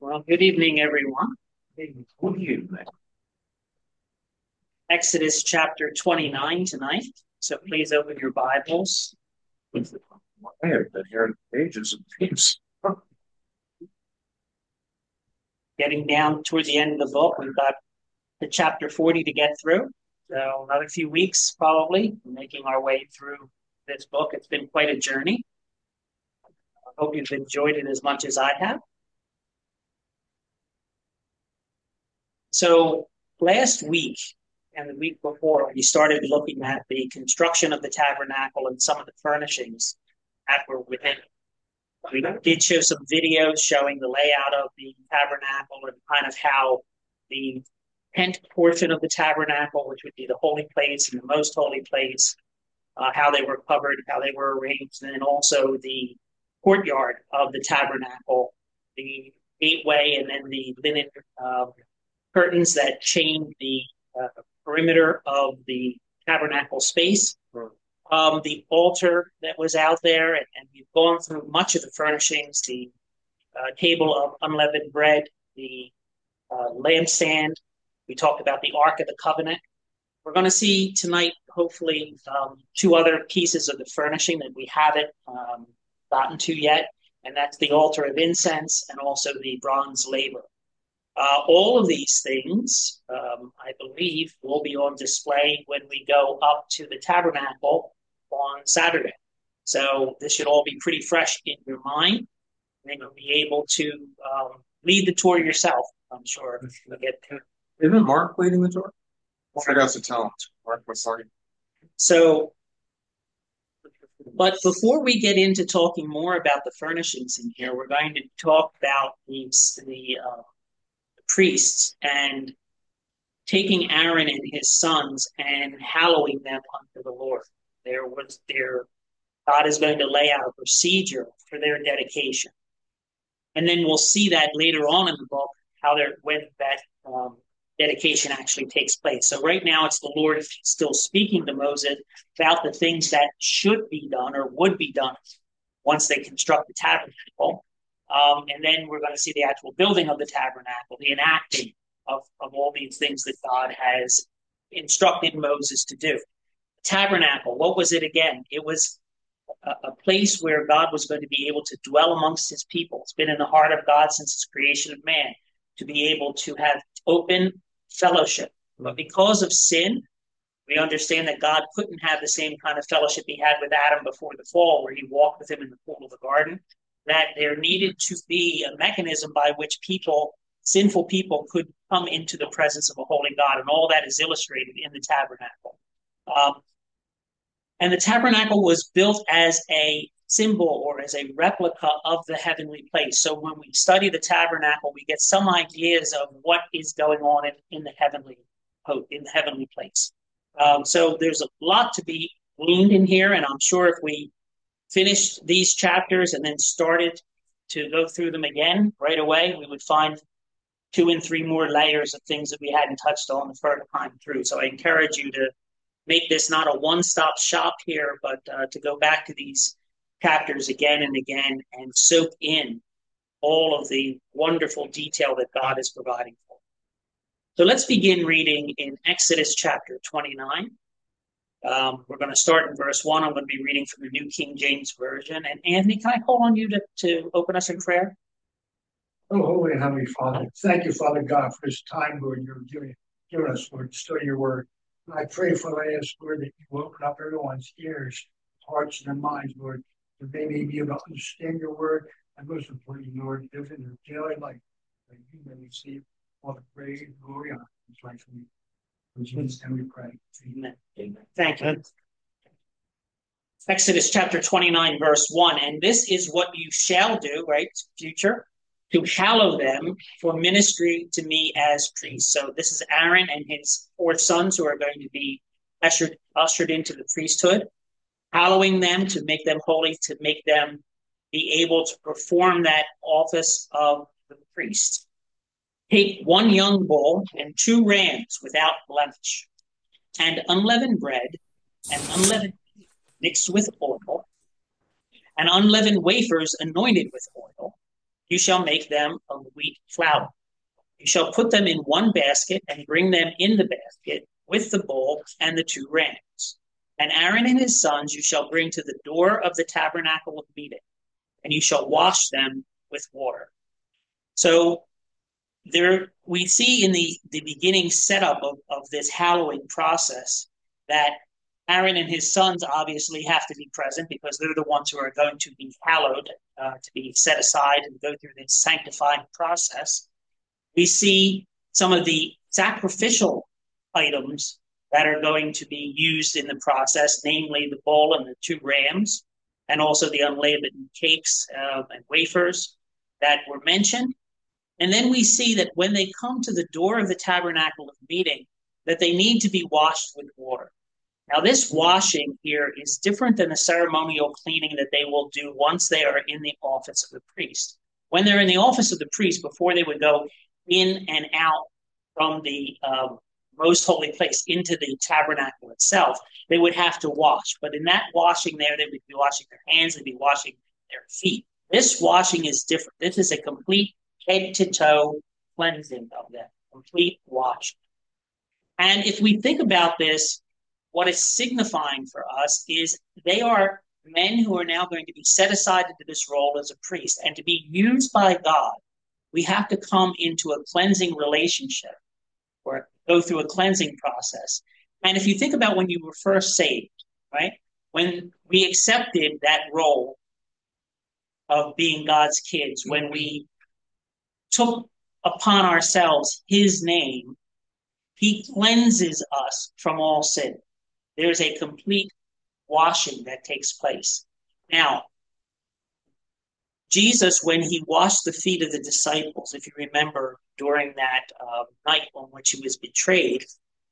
Well, good evening, everyone. Would you? Exodus chapter 29 tonight. So please open your Bibles. I have been here in pages and pages. Getting down toward the end of the book, we've got the chapter 40 to get through. So another few weeks, probably, making our way through this book. It's been quite a journey. I hope you've enjoyed it as much as I have. So last week and the week before, we started looking at the construction of the tabernacle and some of the furnishings that were within it. We did show some videos showing the layout of the tabernacle and kind of how the tent portion of the tabernacle, which would be the holy place and the most holy place, how they were covered, how they were arranged, and then also the courtyard of the tabernacle, the gateway, and then the linen curtains that chained the uh, perimeter of the tabernacle space, the altar that was out there, and we've gone through much of the furnishings, the table of unleavened bread, the lampstand. We talked about the Ark of the Covenant. We're going to see tonight, hopefully, two other pieces of the furnishing that we haven't gotten to yet, and that's the altar of incense and also the bronze laver. All of these things, I believe, will be on display when we go up to the tabernacle on Saturday. So this should all be pretty fresh in your mind. And you'll be able to lead the tour yourself, I'm sure. You'll get to. Isn't Mark leading the tour? I got to tell him. Mark was sorry. So, but before we get into talking more about the furnishings in here, we're going to talk about the priests and taking Aaron and his sons and hallowing them unto the Lord. God is going to lay out a procedure for their dedication. And then we'll see that later on in the book, when that dedication actually takes place. So right now it's the Lord still speaking to Moses about the things that should be done or would be done once they construct the tabernacle. And then we're going to see the actual building of the tabernacle, the enacting of all these things that God has instructed Moses to do. The tabernacle, what was it again? It was a place where God was going to be able to dwell amongst his people. It's been in the heart of God since his creation of man to be able to have open fellowship. But because of sin, we understand that God couldn't have the same kind of fellowship he had with Adam before the fall, where he walked with him in the cool of the garden, that there needed to be a mechanism by which sinful people, could come into the presence of a holy God. And all that is illustrated in the tabernacle. And the tabernacle was built as a symbol or as a replica of the heavenly place. So when we study the tabernacle, we get some ideas of what is going on in the heavenly place. So there's a lot to be gleaned in here, and I'm sure if we finished these chapters and then started to go through them again right away, we would find 2 and 3 more layers of things that we hadn't touched on the first time through. So I encourage you to make this not a one-stop shop here, but to go back to these chapters again and again and soak in all of the wonderful detail that God is providing for. So let's begin reading in Exodus chapter 29. We're going to start in verse 1. I'm going to be reading from the New King James Version. And Anthony, can I call on you to open us in prayer? Oh, holy and heavenly Father, thank you, Father God, for this time, Lord, you're giving us, Lord, to study your word. And I pray, Father, I ask, Lord, that you open up everyone's ears, hearts, and their minds, Lord, that they may be able to understand your word, and most importantly, Lord, live in their daily life, that you may receive all the praise, glory, and honor. It's right from you. In Jesus' name we pray. Amen. Amen. Thank you. Exodus chapter 29, verse 1. And this is what you shall do, right? Future. To hallow them for ministry to me as priests. So this is Aaron and his 4 sons who are going to be ushered into the priesthood, hallowing them to make them holy, to make them be able to perform that office of the priest. Take 1 young bull and 2 rams without blemish, and unleavened bread, and unleavened mixed with oil, and unleavened wafers anointed with oil, You shall make them of wheat flour. You shall put them in one basket and bring them in the basket with the bull and the 2 rams. And Aaron and his sons you shall bring to the door of the tabernacle of meeting, and you shall wash them with water. So there we see in the beginning setup of this hallowing process that Aaron and his sons obviously have to be present because they're the ones who are going to be hallowed, to be set aside and go through this sanctifying process. We see some of the sacrificial items that are going to be used in the process, namely the bull and the 2 rams, and also the unleavened cakes and wafers that were mentioned. And then we see that when they come to the door of the tabernacle of meeting, that they need to be washed with water. Now, this washing here is different than the ceremonial cleaning that they will do once they are in the office of the priest. When they're in the office of the priest, before they would go in and out from the most holy place into the tabernacle itself, they would have to wash. But in that washing there, they would be washing their hands, they'd be washing their feet. This washing is different. This is a complete head to toe cleansing of them, complete wash. And if we think about this, what it's signifying for us is they are men who are now going to be set aside into this role as a priest, and to be used by God, we have to come into a cleansing relationship or go through a cleansing process. And if you think about when you were first saved, right? When we accepted that role of being God's kids, when we took upon ourselves his name, he cleanses us from all sin. There's a complete washing that takes place. Now, Jesus, when he washed the feet of the disciples, if you remember during that night on which he was betrayed,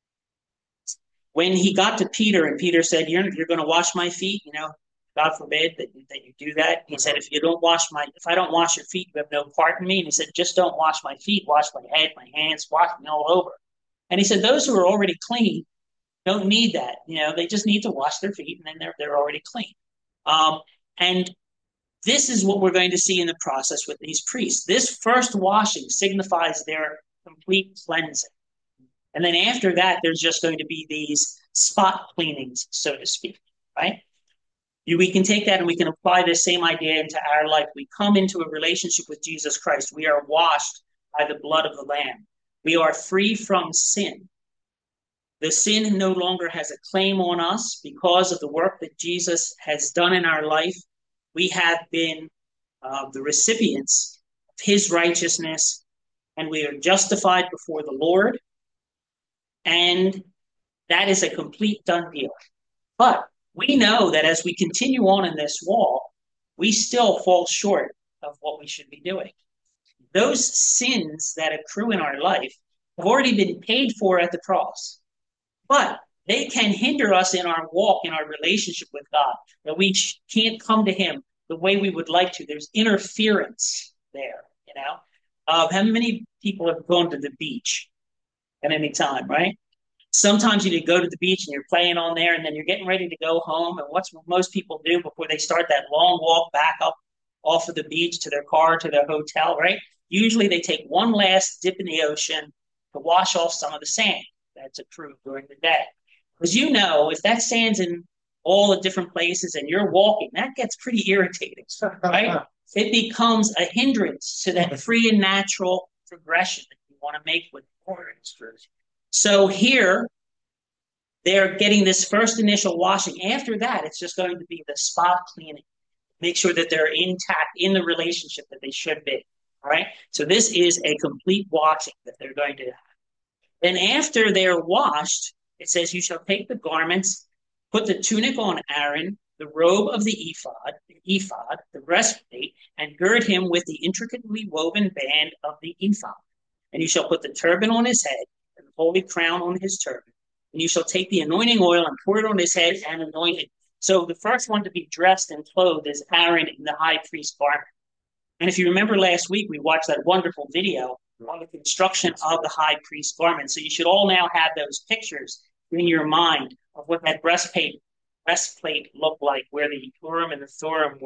when he got to Peter and Peter said, you're going to wash my feet, God forbid that you do that. He said, if I don't wash your feet, you have no part in me. And he said, just don't wash my feet, wash my head, my hands, wash me all over. And he said, those who are already clean don't need that. They just need to wash their feet, and then they're already clean. And this is what we're going to see in the process with these priests. This first washing signifies their complete cleansing. And then after that, there's just going to be these spot cleanings, so to speak, right? We can take that and we can apply the same idea into our life. We come into a relationship with Jesus Christ. We are washed by the blood of the Lamb. We are free from sin. The sin no longer has a claim on us because of the work that Jesus has done in our life. We have been the recipients of his righteousness, and we are justified before the Lord. And that is a complete done deal. But we know that as we continue on in this walk, we still fall short of what we should be doing. Those sins that accrue in our life have already been paid for at the cross. But they can hinder us in our walk, in our relationship with God, that we can't come to him the way we would like to. There's interference there, How many people have gone to the beach at any time, right? Sometimes you go to the beach and you're playing on there, and then you're getting ready to go home. And what's what most people do before they start that long walk back up off of the beach to their car, to their hotel, right? Usually they take one last dip in the ocean to wash off some of the sand that's accrued during the day. Because if that sand's in all the different places and you're walking, that gets pretty irritating, right? It becomes a hindrance to that free and natural progression that you want to make with water. So here, they're getting this first initial washing. After that, it's just going to be the spot cleaning. Make sure that they're intact in the relationship that they should be. All right? So this is a complete washing that they're going to have. Then after they're washed, it says, you shall take the garments, put the tunic on Aaron, the robe of the ephod, the breastplate, and gird him with the intricately woven band of the ephod. And you shall put the turban on his head, and the holy crown on his turban. And you shall take the anointing oil and pour it on his head and anoint him. So the first one to be dressed and clothed is Aaron in the high priest garment. And if you remember last week, we watched that wonderful video on the construction of the high priest garment. So you should all now have those pictures in your mind of what that breastplate looked like, where the Urim and the Thummim were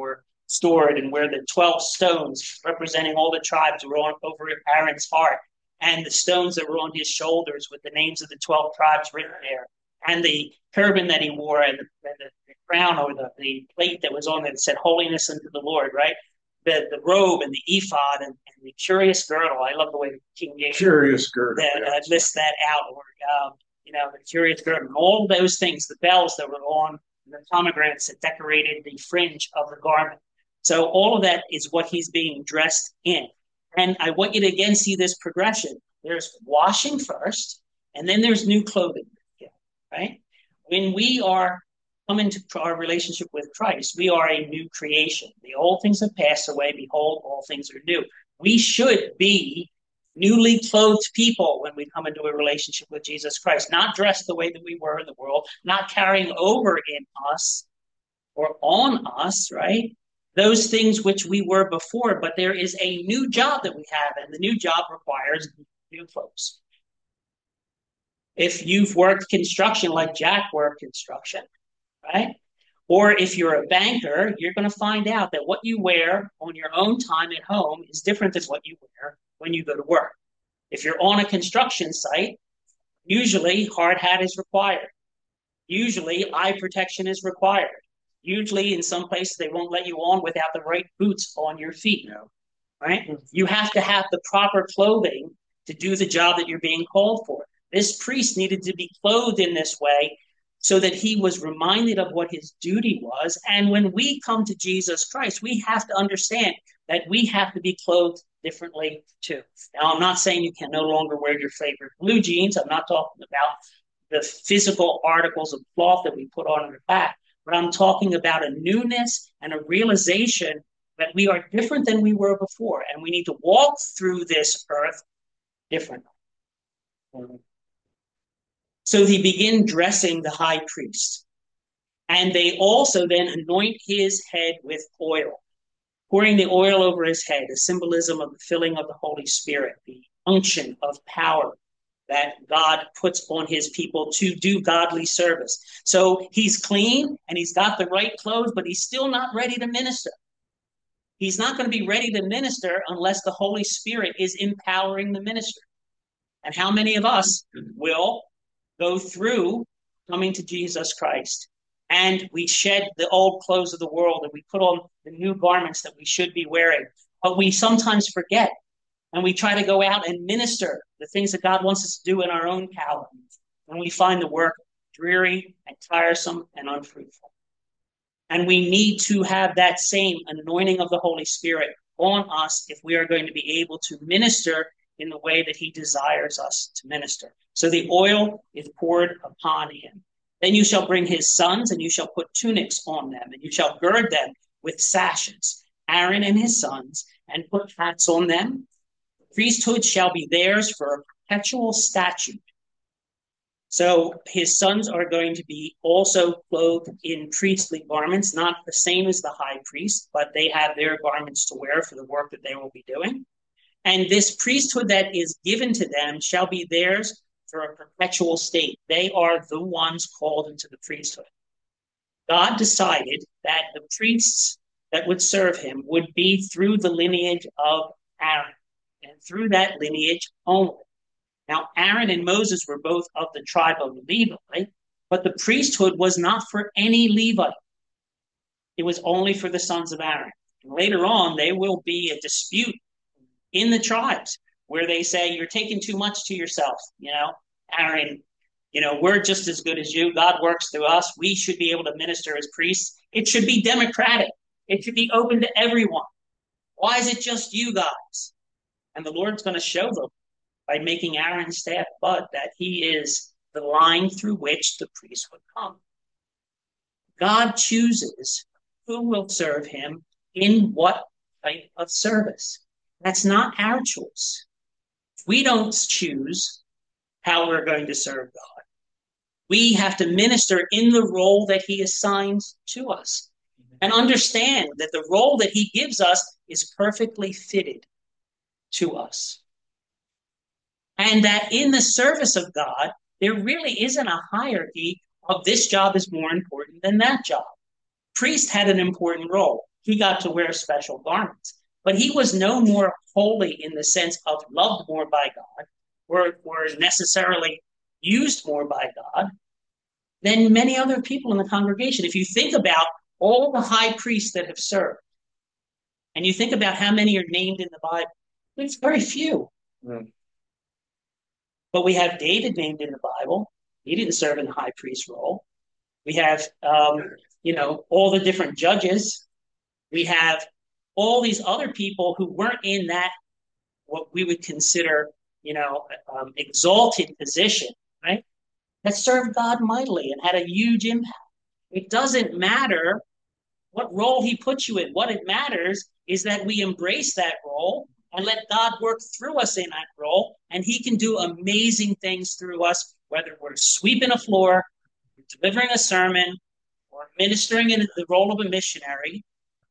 stored, and where the 12 stones representing all the tribes were on over Aaron's heart, and the stones that were on his shoulders with the names of the 12 tribes written there, and the turban that he wore, and the crown or the plate that was on it that said holiness unto the Lord, right? The robe and the ephod and the curious girdle. I love the way King James Curious girdle. that lists that out, or the curious girdle, and all those things, the bells that were on, and the pomegranates that decorated the fringe of the garment. So all of that is what he's being dressed in. And I want you to again see this progression. There's washing first, and then there's new clothing, right? When we are come into our relationship with Christ, we are a new creation. The old things have passed away. Behold, all things are new. We should be newly clothed people when we come into a relationship with Jesus Christ, not dressed the way that we were in the world, not carrying over in us or on us, right? Those things which we were before, but there is a new job that we have, and the new job requires new clothes. If you've worked construction like Jack worked construction, right? Or if you're a banker, you're going to find out that what you wear on your own time at home is different than what you wear when you go to work. If you're on a construction site, usually hard hat is required. Usually eye protection is required. Usually in some places they won't let you on without the right boots on your feet, right? You have to have the proper clothing to do the job that you're being called for. This priest needed to be clothed in this way so that he was reminded of what his duty was. And when we come to Jesus Christ, we have to understand that we have to be clothed differently too. Now, I'm not saying you can no longer wear your favorite blue jeans. I'm not talking about the physical articles of cloth that we put on our back, but I'm talking about a newness and a realization that we are different than we were before, and we need to walk through this earth differently. So they begin dressing the high priest. And they also then anoint his head with oil, pouring the oil over his head, a symbolism of the filling of the Holy Spirit, the unction of power that God puts on his people to do godly service. So he's clean and he's got the right clothes, but he's still not ready to minister. He's not going to be ready to minister unless the Holy Spirit is empowering the minister. And how many of us will go through coming to Jesus Christ, and we shed the old clothes of the world and we put on the new garments that we should be wearing, but we sometimes forget, and we try to go out and minister the things that God wants us to do in our own power, and we find the work dreary and tiresome and unfruitful. And we need to have that same anointing of the Holy Spirit on us if we are going to be able to minister in the way that he desires us to minister. So the oil is poured upon him. Then you shall bring his sons, and you shall put tunics on them, and you shall gird them with sashes, Aaron and his sons, and put hats on them. The priesthood shall be theirs for a perpetual statute. So his sons are going to be also clothed in priestly garments, not the same as the high priest, but they have their garments to wear for the work that they will be doing. And this priesthood that is given to them shall be theirs for a perpetual state. They are the ones called into the priesthood. God decided that the priests that would serve him would be through the lineage of Aaron, and through that lineage only. Now, Aaron and Moses were both of the tribe of Levi, but the priesthood was not for any Levite. It was only for the sons of Aaron. And later on, there will be a dispute in the tribes where they say, you're taking too much to yourself. Aaron, we're just as good as you. God works through us. We should be able to minister as priests. It should be democratic. It should be open to everyone. Why is it just you guys? And the Lord's going to show them by making Aaron's staff bud that he is the line through which the priest would come. God chooses who will serve him in what type of service. That's not our choice. We don't choose how we're going to serve God. We have to minister in the role that he assigns to us and understand that the role that he gives us is perfectly fitted to us. And that in the service of God, there really isn't a hierarchy of this job is more important than that job. Priest had an important role. he got to wear special garments. But he was no more holy in the sense of loved more by God, or necessarily used more by God than many other people in the congregation. If you think about all the high priests that have served, and you think about how many are named in the Bible, it's very few. Mm. But we have David named in the Bible. He didn't serve in the high priest role. We have, all the different judges. We have all these other people who weren't in that, what we would consider, exalted position, right? That served God mightily and had a huge impact. It doesn't matter what role he puts you in. What it matters is that we embrace that role and let God work through us in that role. And he can do amazing things through us, whether we're sweeping a floor, delivering a sermon, or ministering in the role of a missionary.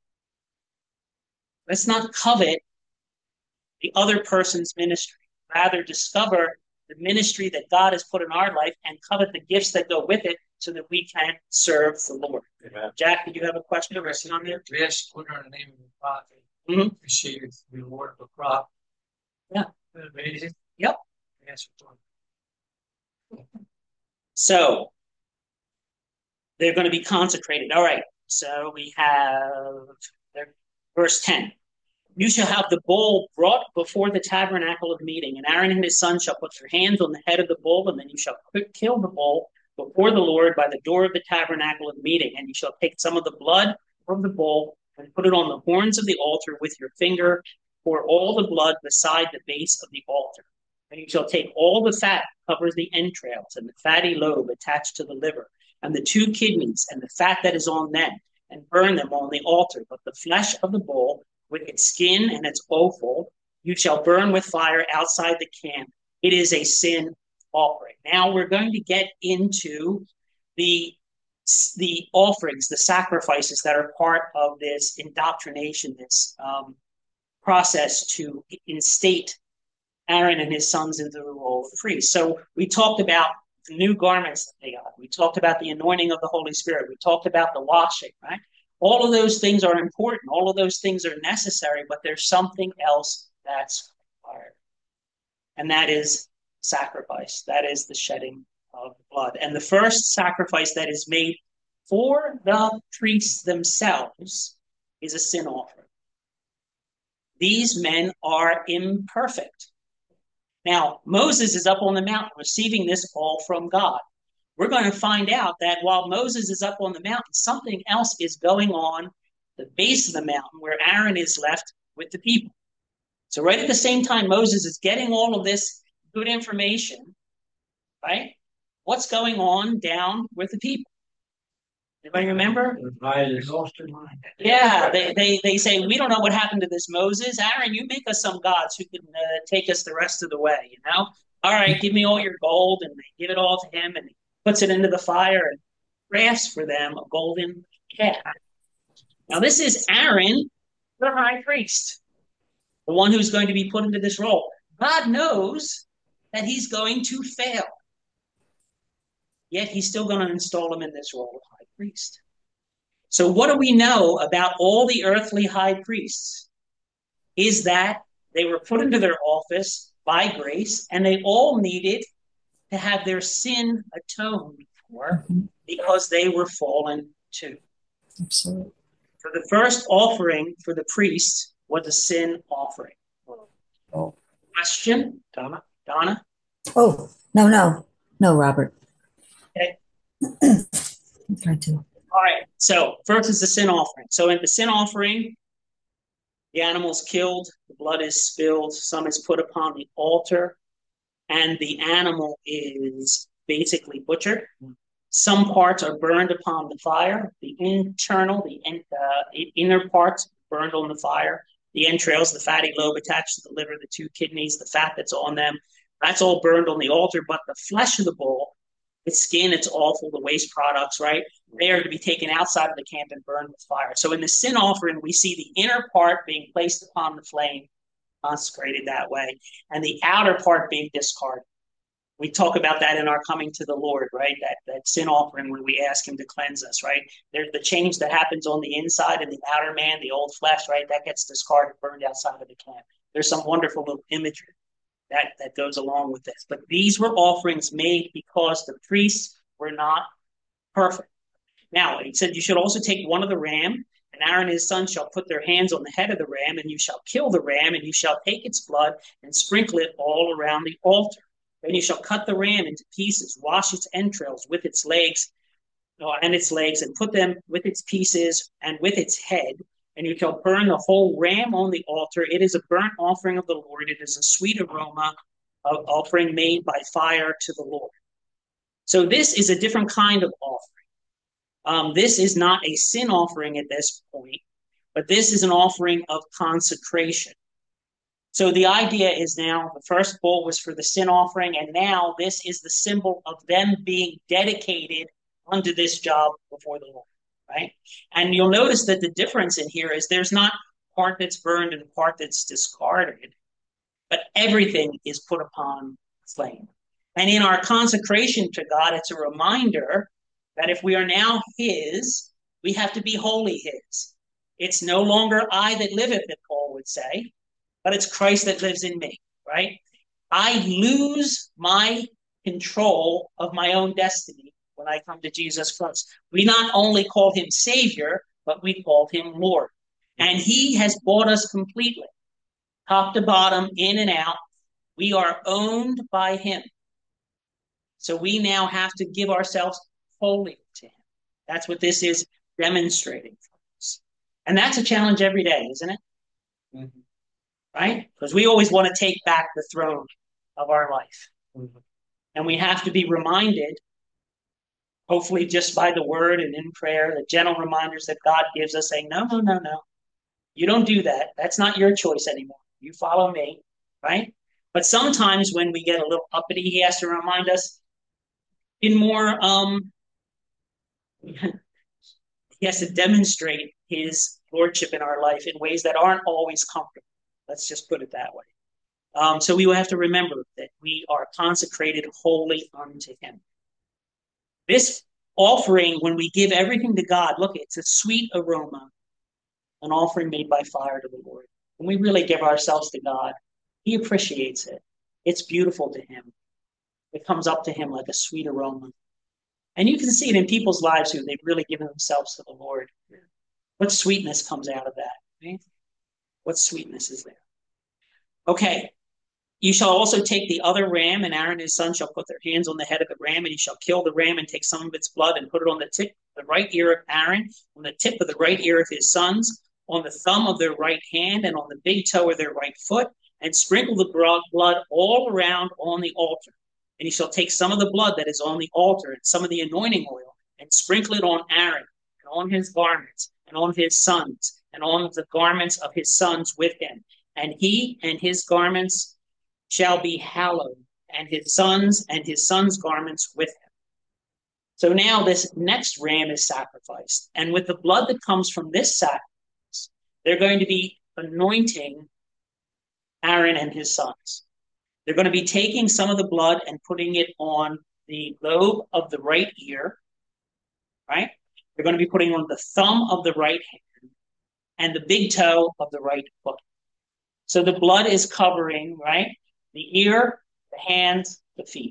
Let's not covet the other person's ministry. Rather, discover the ministry that God has put in our life and covet the gifts that go with it so that we can serve the Lord. Amen. Jack, did you have a question or on there? Yes, put her in the name of the prophet. Mm-hmm. She is the Lord of the crop. Yeah. Isn't that amazing? Yep. Yes. So they're going to be consecrated. All right. So we have verse 10. You shall have the bull brought before the tabernacle of meeting, and Aaron and his sons shall put their hands on the head of the bull, and then you shall kill the bull before the Lord by the door of the tabernacle of meeting. And you shall take some of the blood from the bull and put it on the horns of the altar with your finger, pour all the blood beside the base of the altar. And you shall take all the fat that covers the entrails, and the fatty lobe attached to the liver, and the 2 kidneys, and the fat that is on them, and burn them on the altar. But the flesh of the bull, with its skin and its offal, you shall burn with fire outside the camp. It is a sin offering. Now we're going to get into the offerings, the sacrifices that are part of this indoctrination, this process to instate Aaron and his sons into the role of priest. So we talked about the new garments that they got. We talked about the anointing of the Holy Spirit. We talked about the washing, right? All of those things are important. All of those things are necessary, but there's something else that's required. And that is sacrifice. That is the shedding of blood. And the first sacrifice that is made for the priests themselves is a sin offering. These men are imperfect. Now, Moses is up on the mountain receiving this all from God. We're going to find out that while Moses is up on the mountain, something else is going on the base of the mountain where Aaron is left with the people. So right at the same time, Moses is getting all of this good information, right? What's going on down with the people? Anybody remember? Yeah, they say, we don't know what happened to this Moses. Aaron, you make us some gods who can take us the rest of the way, All right, give me all your gold, and they give it all to him, and he puts it into the fire and crafts for them a golden calf. Now, this is Aaron, the high priest, the one who's going to be put into this role. God knows that he's going to fail. Yet he's still going to install him in this role of high priest. So what do we know about all the earthly high priests? Is that they were put into their office by grace, and they all needed to have their sin atoned for because they were fallen too. Absolutely. So the first offering for the priests was a sin offering. Oh. Question, Donna? Oh, no, Robert. Okay. I'm trying to. All right. So first is the sin offering. So in the sin offering, the animal is killed, the blood is spilled, some is put upon the altar, and the animal is basically butchered. Some parts are burned upon the fire. The inner parts burned on the fire. The entrails, the fatty lobe attached to the liver, the 2 kidneys, the fat that's on them, that's all burned on the altar. But the flesh of the bull, its skin, its offal, the waste products, right? They are to be taken outside of the camp and burned with fire. So in the sin offering, we see the inner part being placed upon the flame, consecrated that way, and the outer part being discarded. We talk about that in our coming to the Lord, right? That sin offering when we ask him to cleanse us, right? There's the change that happens on the inside and the outer man, the old flesh, right? That gets discarded, burned outside of the camp. There's some wonderful little imagery that goes along with this. But these were offerings made because the priests were not perfect. Now, it said you should also take one of the ram, and Aaron and his son shall put their hands on the head of the ram, and you shall kill the ram, and you shall take its blood and sprinkle it all around the altar. Then you shall cut the ram into pieces, wash its entrails with its legs and put them with its pieces and with its head. And you shall burn the whole ram on the altar. It is a burnt offering of the Lord. It is a sweet aroma of offering made by fire to the Lord. So this is a different kind of offering. This is not a sin offering at this point, but this is an offering of consecration. So the idea is now the first bull was for the sin offering, and now this is the symbol of them being dedicated unto this job before the Lord, right? And you'll notice that the difference in here is there's not part that's burned and part that's discarded, but everything is put upon flame. And in our consecration to God, it's a reminder that if we are now his, we have to be wholly his. It's no longer I that liveth, that Paul would say, but it's Christ that lives in me, right? I lose my control of my own destiny when I come to Jesus Christ. We not only call him Savior, but we call him Lord. And he has bought us completely, top to bottom, in and out. We are owned by him. So we now have to give ourselves wholly to him. That's what this is demonstrating for us. And that's a challenge every day, isn't it? Mm-hmm. Right? Because we always want to take back the throne of our life. Mm-hmm. And we have to be reminded, hopefully just by the word and in prayer, the gentle reminders that God gives us saying, no. You don't do that. That's not your choice anymore. You follow me, right? But sometimes when we get a little uppity, he has to remind us in more, he has to demonstrate his lordship in our life in ways that aren't always comfortable. Let's just put it that way. So we will have to remember that we are consecrated wholly unto him. This offering, when we give everything to God, look, it's a sweet aroma, an offering made by fire to the Lord. When we really give ourselves to God, he appreciates it. It's beautiful to him. It comes up to him like a sweet aroma. And you can see it in people's lives who they've really given themselves to the Lord. What sweetness comes out of that? Right? What sweetness is there? Okay. You shall also take the other ram, and Aaron and his son shall put their hands on the head of the ram, and he shall kill the ram and take some of its blood and put it on the tip of the right ear of Aaron, on the tip of the right ear of his sons, on the thumb of their right hand, and on the big toe of their right foot, and sprinkle the blood all around on the altar. And he shall take some of the blood that is on the altar and some of the anointing oil, and sprinkle it on Aaron, and on his garments, and on his sons, and on the garments of his sons with him. And he and his garments shall be hallowed, and his sons garments with him. So now this next ram is sacrificed. And with the blood that comes from this sacrifice, they're going to be anointing Aaron and his sons. They're going to be taking some of the blood and putting it on the lobe of the right ear, right? They're going to be putting on the thumb of the right hand and the big toe of the right foot. So the blood is covering, right? The ear, the hands, the feet.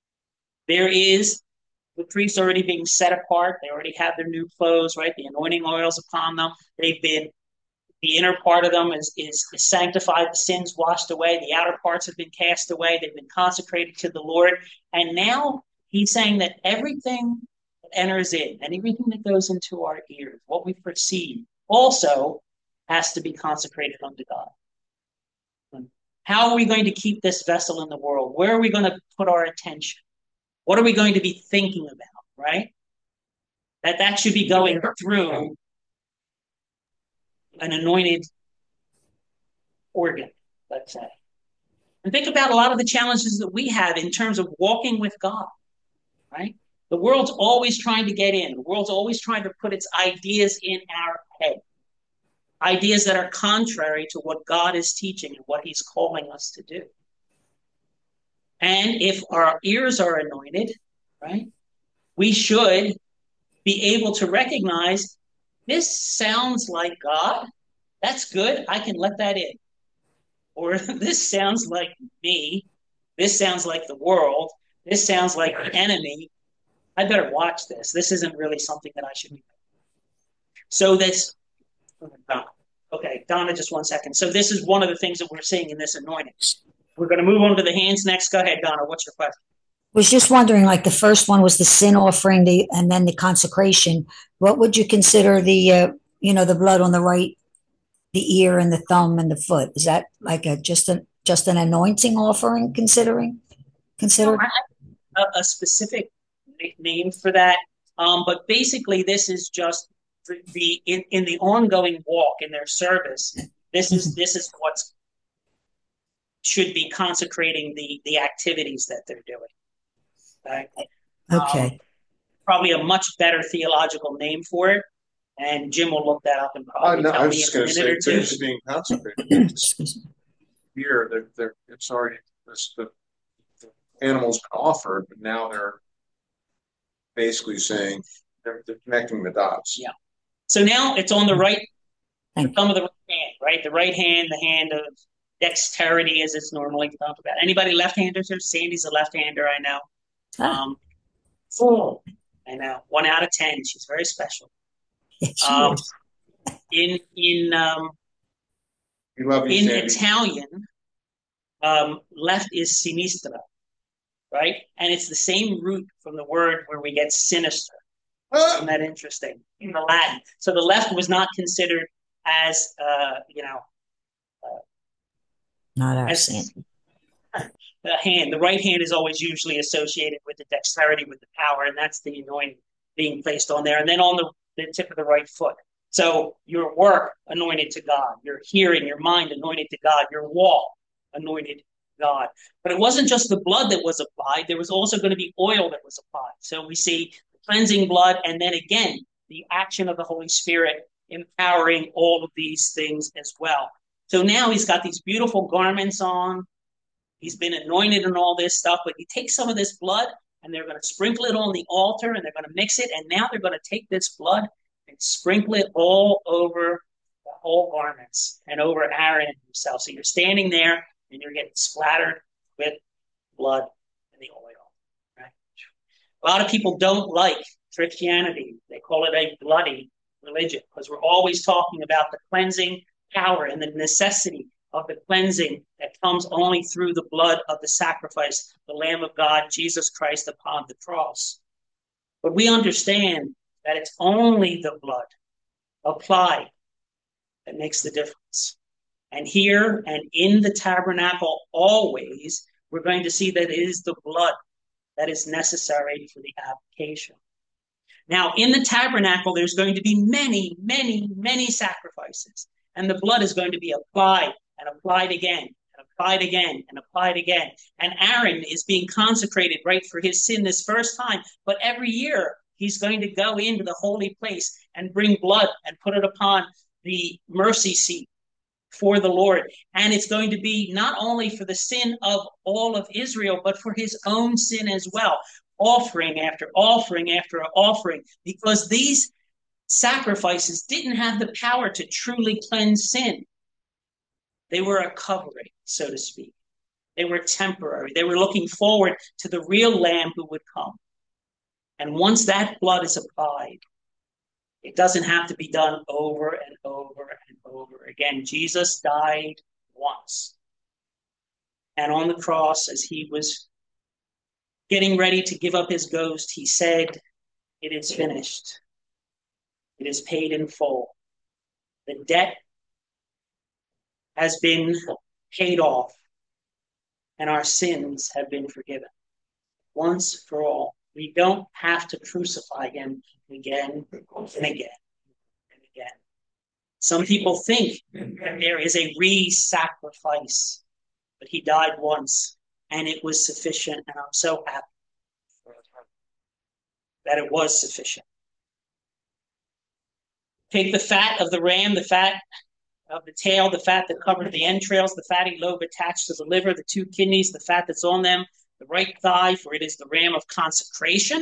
There is the priests already being set apart. They already have their new clothes, right? The anointing oils upon them. The inner part of them is sanctified, the sins washed away, the outer parts have been cast away, they've been consecrated to the Lord. And now he's saying that everything that enters in and everything that goes into our ears, what we perceive, also has to be consecrated unto God. How are we going to keep this vessel in the world? Where are we going to put our attention? What are we going to be thinking about, right? That should be going through an anointed organ, let's say. And think about a lot of the challenges that we have in terms of walking with God, right? The world's always trying to get in. The world's always trying to put its ideas in our head. Ideas that are contrary to what God is teaching and what he's calling us to do. And if our ears are anointed, right, we should be able to recognize this sounds like God. That's good. I can let that in. Or this sounds like me. This sounds like the world. This sounds like the enemy. I better watch this. This isn't really something that I should be. So that's okay, Donna, just 1 second. So this is one of the things that we're seeing in this anointing. We're going to move on to the hands next. Go ahead, Donna. What's your question? Was just wondering, like the first one was the sin offering, and then the consecration. What would you consider the blood on the right, the ear, and the thumb and the foot? Is that like just an anointing offering? Considered? A specific name for that, but basically this is just in the ongoing walk in their service. This is what should be consecrating the activities that they're doing. Right? Okay. Probably a much better theological name for it, and Jim will look that up and probably No, tell I was me just in a going to minute say or two. it's being consecrated. Excuse me. Here, it's already the animal's been offered, but now they're basically saying they're connecting the dots. Yeah. So now it's on the right, Thank thumb of the right hand, right? The right hand, the hand of dexterity, as it's normally talked about. Anybody left-handers here? Sandy's a left-hander, I know. Ah. Four. I know. 1 out of 10. She's very special. Yes, she Um, is. in We love you, Sandy. Italian, left is sinistra, right? And it's the same root from the word where we get sinister. Isn't that interesting? In the Latin. So the left was not considered as, Not our as sin. the hand. The right hand is always usually associated with the dexterity, with the power, and that's the anointing being placed on there. And then on the tip of the right foot. So your work anointed to God, your hearing, your mind anointed to God, your walk anointed to God. But it wasn't just the blood that was applied, there was also going to be oil that was applied. So we see the cleansing blood, and then again, the action of the Holy Spirit empowering all of these things as well. So now he's got these beautiful garments on. He's been anointed and all this stuff, but you take some of this blood and they're going to sprinkle it on the altar and they're going to mix it. And now they're going to take this blood and sprinkle it all over the whole garments and over Aaron himself. So you're standing there and you're getting splattered with blood and the oil. Right? A lot of people don't like Christianity. They call it a bloody religion because we're always talking about the cleansing power and the necessity of the cleansing that comes only through the blood of the sacrifice, the Lamb of God, Jesus Christ, upon the cross. But we understand that it's only the blood applied that makes the difference. And here and in the tabernacle, always, we're going to see that it is the blood that is necessary for the application. Now, in the tabernacle, there's going to be many, many, many sacrifices. And the blood is going to be applied and applied again, and applied again, and applied again. And Aaron is being consecrated, right, for his sin this first time. But every year, he's going to go into the holy place and bring blood and put it upon the mercy seat for the Lord. And it's going to be not only for the sin of all of Israel, but for his own sin as well. Offering after offering after offering, because these sacrifices didn't have the power to truly cleanse sin. They were a covering, so to speak. They were temporary. They were looking forward to the real Lamb who would come. And once that blood is applied, it doesn't have to be done over and over and over again. Jesus died once. And on the cross, as he was getting ready to give up his ghost, he said, "It is finished. It is paid in full. The debt has been paid off, and our sins have been forgiven once for all. We don't have to crucify him again and again and again." Some people think that there is a re-sacrifice, but he died once, and it was sufficient, and I'm so happy that it was sufficient. Take the fat of the ram, the fat of the tail, the fat that covered the entrails, the fatty lobe attached to the liver, the 2 kidneys, the fat that's on them, the right thigh, for it is the ram of consecration.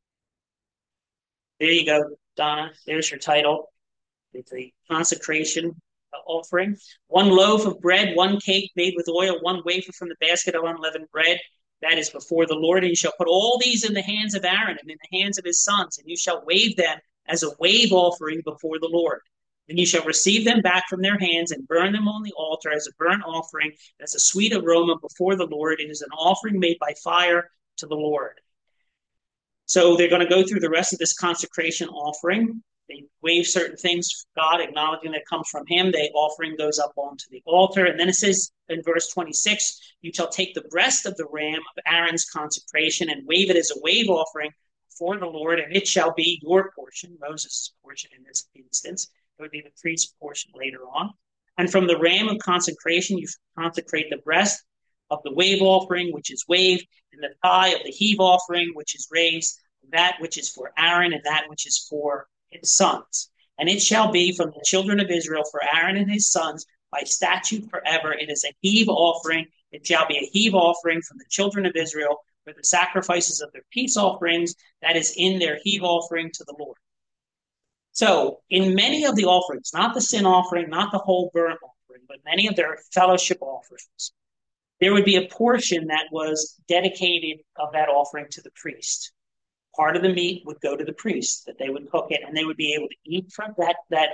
There you go, Donna. There's your title. It's a consecration offering. 1 loaf of bread, 1 cake made with oil, 1 wafer from the basket of unleavened bread. That is before the Lord. And you shall put all these in the hands of Aaron and in the hands of his sons, and you shall wave them as a wave offering before the Lord. And you shall receive them back from their hands and burn them on the altar as a burnt offering, as a sweet aroma before the Lord. It is an offering made by fire to the Lord. So they're going to go through the rest of this consecration offering. They wave certain things to God, acknowledging that it comes from him. The offering goes up onto the altar. And then it says in verse 26, you shall take the breast of the ram of Aaron's consecration and wave it as a wave offering for the Lord, and it shall be your portion, Moses' portion in this instance. It would be the priest's portion later on. And from the ram of consecration, you consecrate the breast of the wave offering, which is waved, and the thigh of the heave offering, which is raised, that which is for Aaron and that which is for his sons. And it shall be from the children of Israel for Aaron and his sons by statute forever. It is a heave offering. It shall be a heave offering from the children of Israel for the sacrifices of their peace offerings, that is in their heave offering to the Lord. So in many of the offerings, not the sin offering, not the whole burnt offering, but many of their fellowship offerings, there would be a portion that was dedicated of that offering to the priest. Part of the meat would go to the priest, that they would cook it, and they would be able to eat from that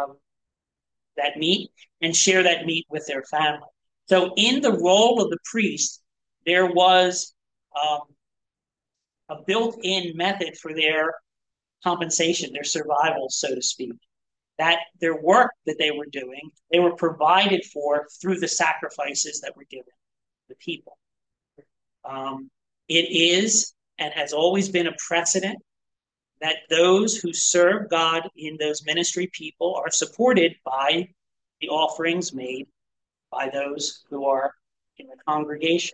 meat and share that meat with their family. So in the role of the priest, there was a built-in method for their compensation, their survival, so to speak. That their work that they were doing, they were provided for through the sacrifices that were given to the people. It is and has always been a precedent that those who serve God in those ministry people are supported by the offerings made by those who are in the congregation.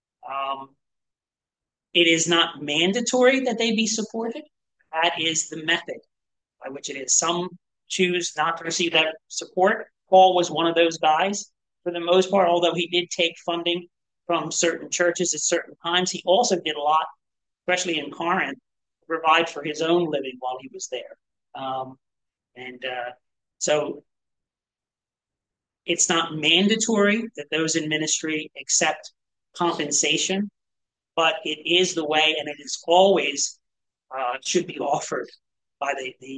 It is not mandatory that they be supported. That is the method by which it is. Some choose not to receive that support. Paul was one of those guys for the most part, although he did take funding from certain churches at certain times. He also did a lot, especially in Corinth, to provide for his own living while he was there. So it's not mandatory that those in ministry accept compensation, but it is the way, and it is always should be offered by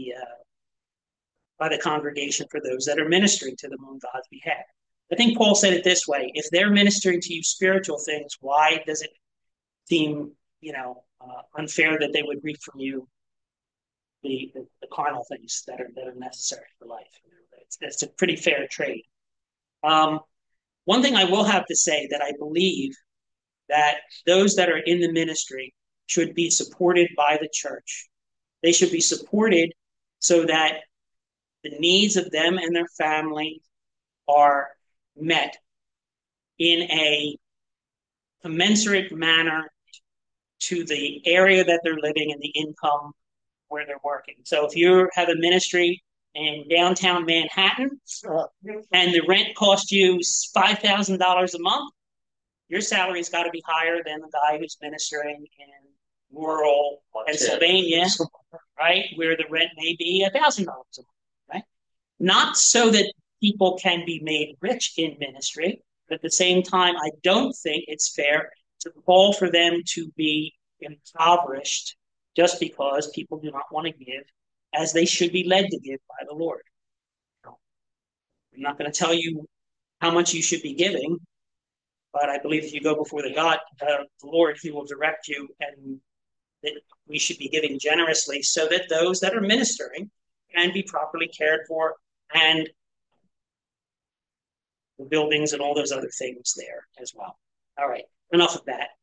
the congregation for those that are ministering to them on God's behalf. I think Paul said it this way: if they're ministering to you spiritual things, why does it seem, unfair that they would reap from you the carnal things that are necessary for life? It's a pretty fair trade. One thing I will have to say, that I believe that those that are in the ministry should be supported by the church. They should be supported so that the needs of them and their family are met in a commensurate manner to the area that they're living and the income where they're working. So if you have a ministry in downtown Manhattan and the rent costs you $5,000 a month, your salary's got to be higher than the guy who's ministering in rural Pennsylvania, right, where the rent may be $1,000 a month, right? Not so that people can be made rich in ministry, but at the same time, I don't think it's fair to call for them to be impoverished just because people do not want to give as they should be led to give by the Lord. I'm not going to tell you how much you should be giving, but I believe if you go before the Lord, he will direct you, and that we should be giving generously so that those that are ministering can be properly cared for, and the buildings and all those other things there as well. All right, enough of that.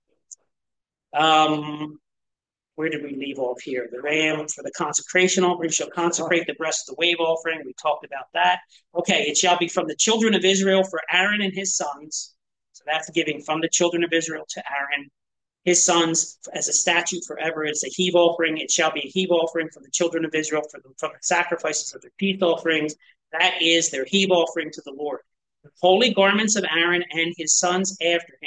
Where did we leave off here? The ram for the consecration offering shall consecrate the breast of the wave offering. We talked about that. Okay, it shall be from the children of Israel for Aaron and his sons. So that's giving from the children of Israel to Aaron, his sons, as a statute forever. It's a heave offering. It shall be a heave offering from the children of Israel from the sacrifices of their peace offerings. That is their heave offering to the Lord. The holy garments of Aaron and his sons after him,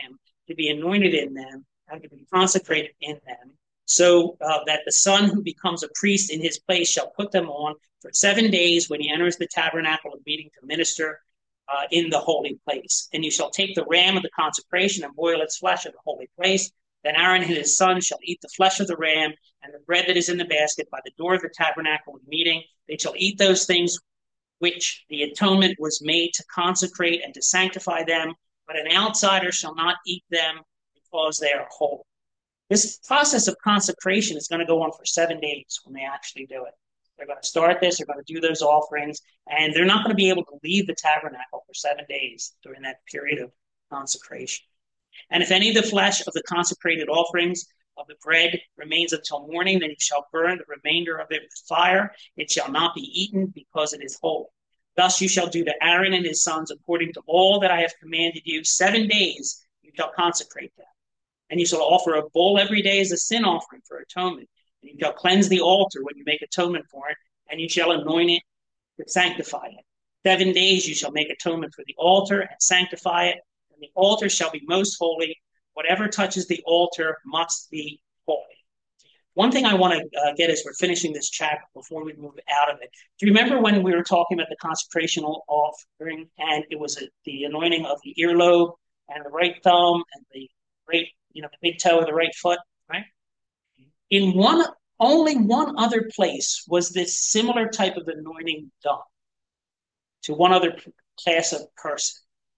to be anointed in them and to be consecrated in them, so that the son who becomes a priest in his place shall put them on for 7 days when he enters the tabernacle of meeting to minister in the holy place. And you shall take the ram of the consecration and boil its flesh in the holy place. Then Aaron and his sons shall eat the flesh of the ram and the bread that is in the basket by the door of the tabernacle of meeting. They shall eat those things which the atonement was made to consecrate and to sanctify them, but an outsider shall not eat them because they are holy. This process of consecration is going to go on for 7 days when they actually do it. They're going to start this, they're going to do those offerings, and they're not going to be able to leave the tabernacle for 7 days during that period of consecration. And if any of the flesh of the consecrated offerings of the bread remains until morning, then you shall burn the remainder of it with fire. It shall not be eaten because it is holy. Thus you shall do to Aaron and his sons according to all that I have commanded you. 7 days you shall consecrate them. And you shall offer a bull every day as a sin offering for atonement. And you shall cleanse the altar when you make atonement for it, and you shall anoint it to sanctify it. 7 days you shall make atonement for the altar and sanctify it, and the altar shall be most holy. Whatever touches the altar must be holy. One thing I want to get as we're finishing this chapter before we move out of it. Do you remember when we were talking about the consecration offering, and it was the anointing of the earlobe and the right thumb and the big toe of the right foot, right? In only one other place was this similar type of anointing done to one other class of person,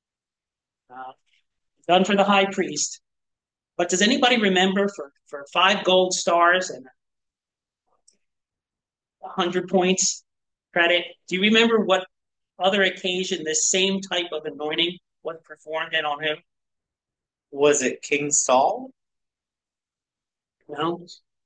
done for the high priest. But does anybody remember for 5 gold stars and 100 points credit? Do you remember what other occasion this same type of anointing was performed in on him? Was it King Saul? No.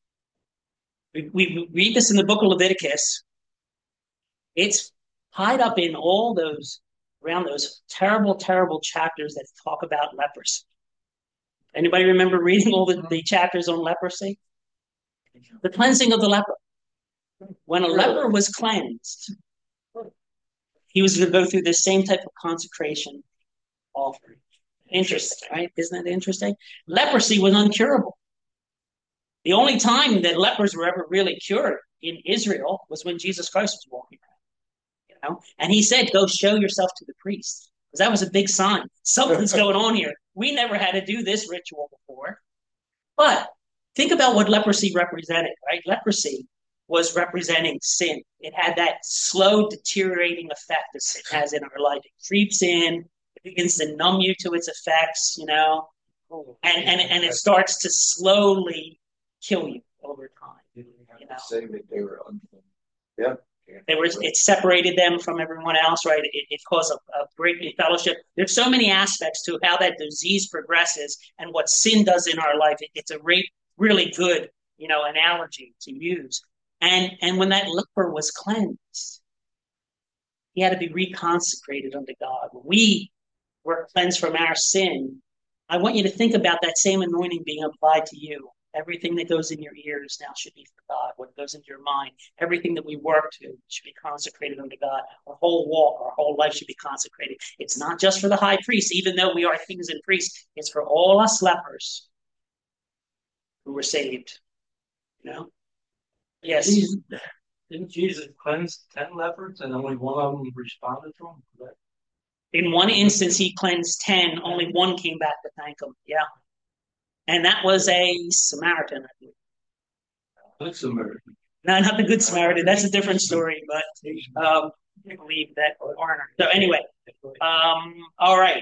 We read this in the book of Leviticus. It's tied up in all those, around those terrible, terrible chapters that talk about leprosy. Anybody remember reading all the chapters on leprosy? The cleansing of the leper. When a leper was cleansed, he was going to go through the same type of consecration offering. Interesting, right? Isn't that interesting? Leprosy was uncurable. The only time that lepers were ever really cured in Israel was when Jesus Christ was walking around. And he said, go show yourself to the priest. Because that was a big sign. Something's going on here. We never had to do this ritual before. But think about what leprosy represented, right? Leprosy was representing sin. It had that slow deteriorating effect that sin has in our life. It creeps in, it begins to numb you to its effects, and it starts to slowly kill you over time. Say that they were unclean. Yeah. It separated them from everyone else, right? It caused a breaking fellowship. There's so many aspects to how that disease progresses and what sin does in our life. It's a really good, analogy to use. And when that leper was cleansed, he had to be reconsecrated unto God. When we were cleansed from our sin, I want you to think about that same anointing being applied to you. Everything that goes in your ears now should be for God. What goes into your mind, everything that we work to should be consecrated unto God. Our whole walk, our whole life should be consecrated. It's not just for the high priest, even though we are kings and priests. It's for all us lepers who were saved. Yes. Didn't Jesus cleanse 10 lepers and only one of them responded to him? In one instance, he cleansed 10. Only one came back to thank him. Yeah. And that was a Samaritan, I believe. Good Samaritan. No, not the Good Samaritan. That's a different story, but I believe that foreigner. So anyway, all right.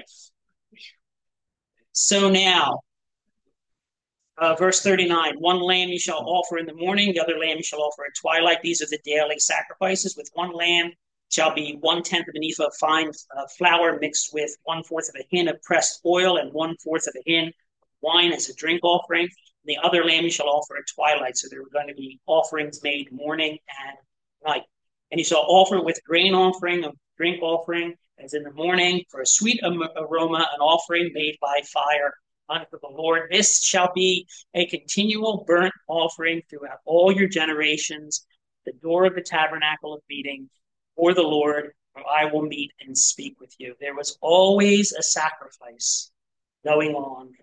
So now, verse 39, one lamb you shall offer in the morning, the other lamb you shall offer at twilight. These are the daily sacrifices. With one lamb shall be 1/10 of an ephah of fine flour mixed with 1/4 of a hin of pressed oil and 1/4 of a hin wine as a drink offering. The other lamb you shall offer at twilight. So there are going to be offerings made morning and night. And you shall offer with grain offering, a drink offering, as in the morning, for a sweet aroma, an offering made by fire unto the Lord. This shall be a continual burnt offering throughout all your generations, the door of the tabernacle of meeting for the Lord, where I will meet and speak with you. There was always a sacrifice going on in the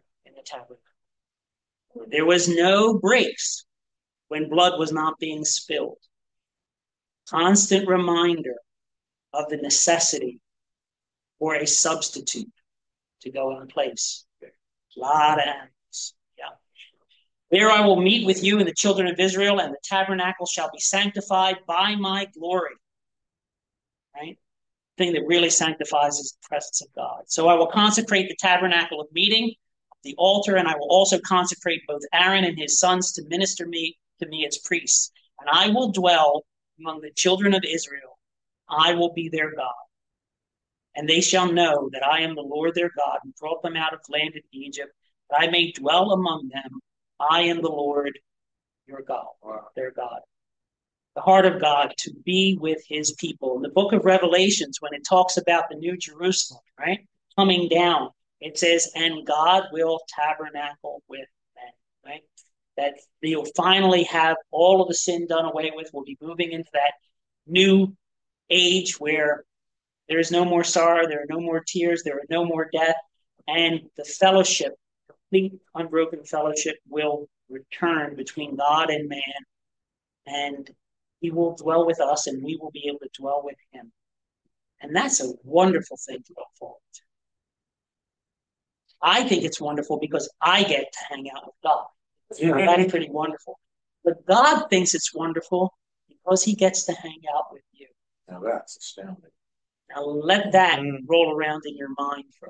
the tabernacle. There was no breaks when blood was not being spilled. Constant reminder of the necessity for a substitute to go in place. A lot of animals. Yeah. There I will meet with you and the children of Israel, and the tabernacle shall be sanctified by my glory. Right? The thing that really sanctifies is the presence of God. So I will consecrate the tabernacle of meeting, the altar, and I will also consecrate both Aaron and his sons to minister to me as priests. And I will dwell among the children of Israel. I will be their God. And they shall know that I am the Lord their God, who brought them out of the land of Egypt, that I may dwell among them. I am the Lord your God, their God. The heart of God to be with his people. In the book of Revelations, when it talks about the New Jerusalem, right, coming down, it says, and God will tabernacle with men, right? That you'll finally have all of the sin done away with. We'll be moving into that new age where there is no more sorrow, there are no more tears, there are no more death, and the fellowship, complete unbroken fellowship, will return between God and man, and he will dwell with us, and we will be able to dwell with him. And that's a wonderful thing to look forward to. I think it's wonderful because I get to hang out with God. Yeah. That's pretty wonderful. But God thinks it's wonderful because he gets to hang out with you. Now that's astounding. Now let that roll around in your mind for a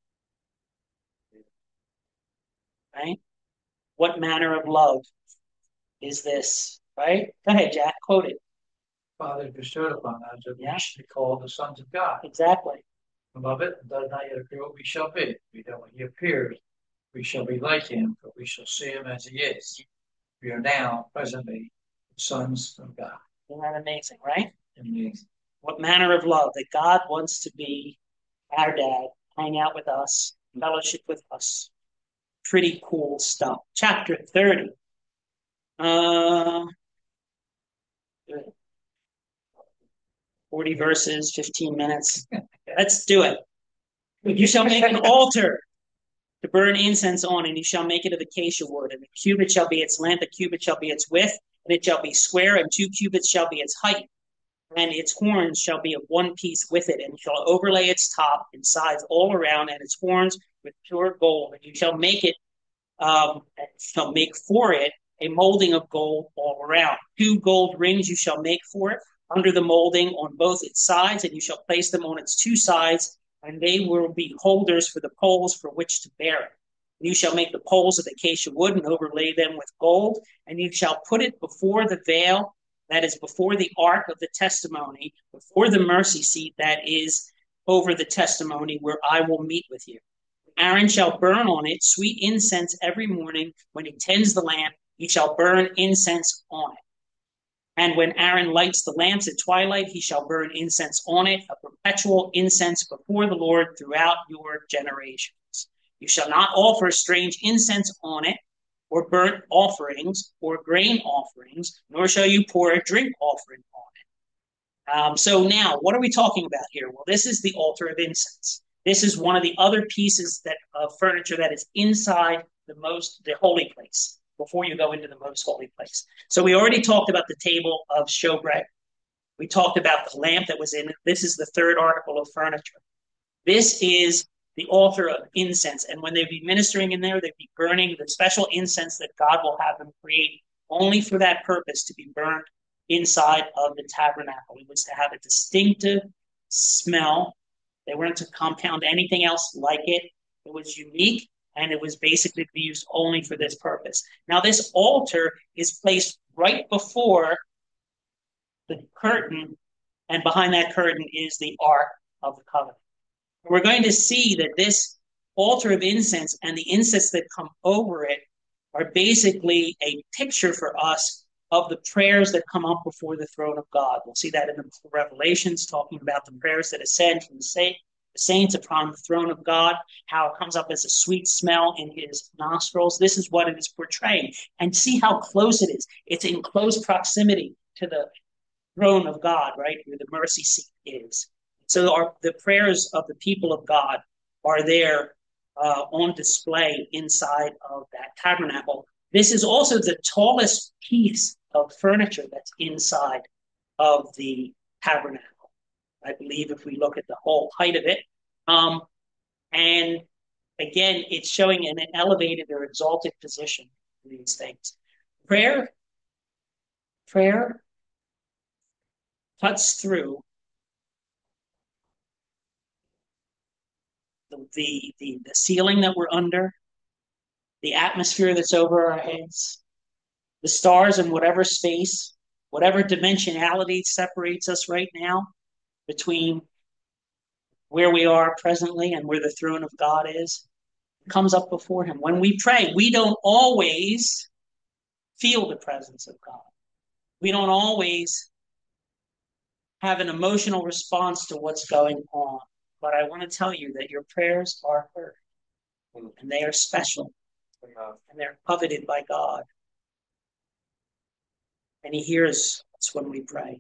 while. Right? What manner of love is this? Right? Go ahead, Jack. Quote it. Father bestowed upon us that we should be called the sons of God. Exactly. Above it does not yet appear what we shall be. That when he appears, we shall be like him, for we shall see him as he is. We are now, presently, sons of God. Isn't that amazing, right? Amazing. What manner of love that God wants to be our dad, hang out with us, fellowship with us. Pretty cool stuff. Chapter 30. 40 verses, 15 minutes. Let's do it. You shall make an altar to burn incense on, and you shall make it of acacia wood, and the cubit shall be its length, a cubit shall be its width, and it shall be square, and 2 cubits shall be its height, and its horns shall be of one piece with it, and you shall overlay its top and sides all around, and its horns with pure gold, and you shall make it, shall make for it a molding of gold all around. 2 gold rings you shall make for it under the molding on both its sides, and you shall place them on its 2 sides, and they will be holders for the poles for which to bear it. And you shall make the poles of acacia wood and overlay them with gold, and you shall put it before the veil that is before the ark of the testimony, before the mercy seat that is over the testimony, where I will meet with you. Aaron shall burn on it sweet incense every morning. When he tends the lamp, he shall burn incense on it. And when Aaron lights the lamps at twilight, he shall burn incense on it, a perpetual incense before the Lord throughout your generations. You shall not offer strange incense on it, or burnt offerings, or grain offerings, nor shall you pour a drink offering on it. So now, what are we talking about here? Well, this is the altar of incense. This is one of the other pieces of furniture that is inside the holy place, before you go into the most holy place. So we already talked about the table of showbread. We talked about the lamp that was in it. This is the third article of furniture. This is the altar of incense. And when they'd be ministering in there, they'd be burning the special incense that God will have them create only for that purpose, to be burned inside of the tabernacle. It was to have a distinctive smell. They weren't to compound anything else like it. It was unique. And it was basically to be used only for this purpose. Now, this altar is placed right before the curtain, and behind that curtain is the Ark of the Covenant. We're going to see that this altar of incense and the incense that come over it are basically a picture for us of the prayers that come up before the throne of God. We'll see that in the Revelations, talking about the prayers that ascend from the saints upon the throne of God, how it comes up as a sweet smell in his nostrils. This is what it is portraying. And see how close it is. It's in close proximity to the throne of God, right, where the mercy seat is. So the prayers of the people of God are there on display inside of that tabernacle. This is also the tallest piece of furniture that's inside of the tabernacle, I believe, if we look at the whole height of it. And again, it's showing an elevated or exalted position for these things. Prayer cuts through the ceiling that we're under, the atmosphere that's over our heads, the stars in whatever space, whatever dimensionality separates us right now between where we are presently and where the throne of God is, comes up before him. When we pray, we don't always feel the presence of God. We don't always have an emotional response to what's going on. But I want to tell you that your prayers are heard, and they are special, and they're coveted by God. And he hears us when we pray.